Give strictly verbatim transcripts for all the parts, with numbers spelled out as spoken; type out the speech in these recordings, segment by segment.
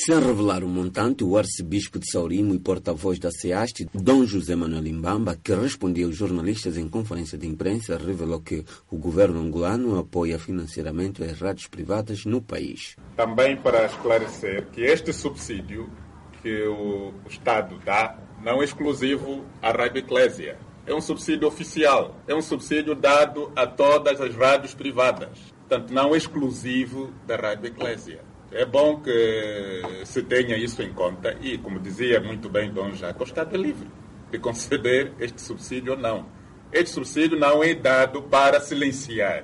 Sem revelar o montante, o arcebispo de Saurimo e porta-voz da SEAST, Dom José Manuel Imbamba, que respondeu aos jornalistas em conferência de imprensa, revelou que o governo angolano apoia financeiramente as rádios privadas no país. Também para esclarecer que este subsídio que o Estado dá não é exclusivo à Rádio Eclésia. É um subsídio oficial, é um subsídio dado a todas as rádios privadas. Portanto, não é exclusivo da Rádio Eclésia. É bom que se tenha isso em conta e, como dizia muito bem Dom Jacques, o Estado é livre de conceder este subsídio ou não. Este subsídio não é dado para silenciar.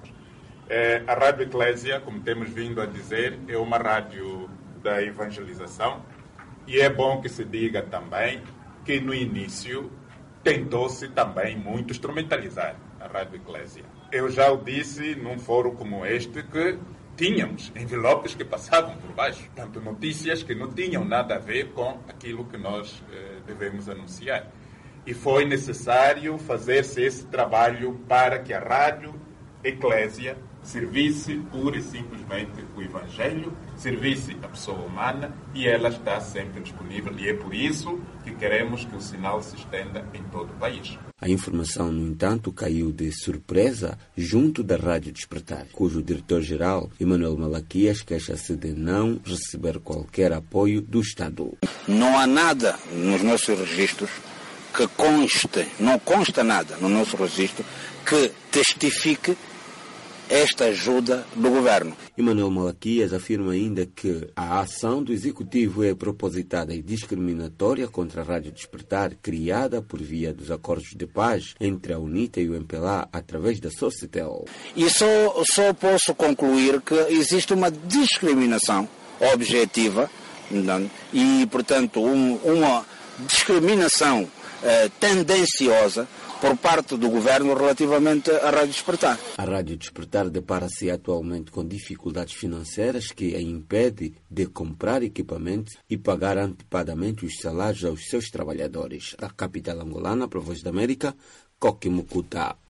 É, a Rádio Eclésia, como temos vindo a dizer, é uma rádio da evangelização e é bom que se diga também que no início tentou-se também muito instrumentalizar a Rádio Eclésia. Eu já o disse num fórum como este que tínhamos envelopes que passavam por baixo, tanto notícias que não tinham nada a ver com aquilo que nós eh, devemos anunciar. E foi necessário fazer-se esse trabalho para que a Rádio Eclésia servisse pura e simplesmente o Evangelho, servisse a pessoa humana e ela está sempre disponível. E é por isso que queremos que o sinal se estenda em todo o país. A informação, no entanto, caiu de surpresa junto da Rádio Despertar, cujo diretor-geral, Emanuel Malaquias, queixa-se de não receber qualquer apoio do Estado. Não há nada nos nossos registros que conste, não consta nada no nosso registro que testifique esta ajuda do governo. Emanuel Malaquias afirma ainda que a ação do Executivo é propositada e discriminatória contra a Rádio Despertar, criada por via dos acordos de paz entre a UNITA e o M P L A através da Socitel. E só, só posso concluir que existe uma discriminação objetiva e, portanto, um, uma discriminação eh, tendenciosa por parte do governo relativamente à Rádio Despertar. A Rádio Despertar depara-se atualmente com dificuldades financeiras que a impede de comprar equipamentos e pagar antecipadamente os salários aos seus trabalhadores. A capital angolana, para a Voz da América, Coque Mucuta.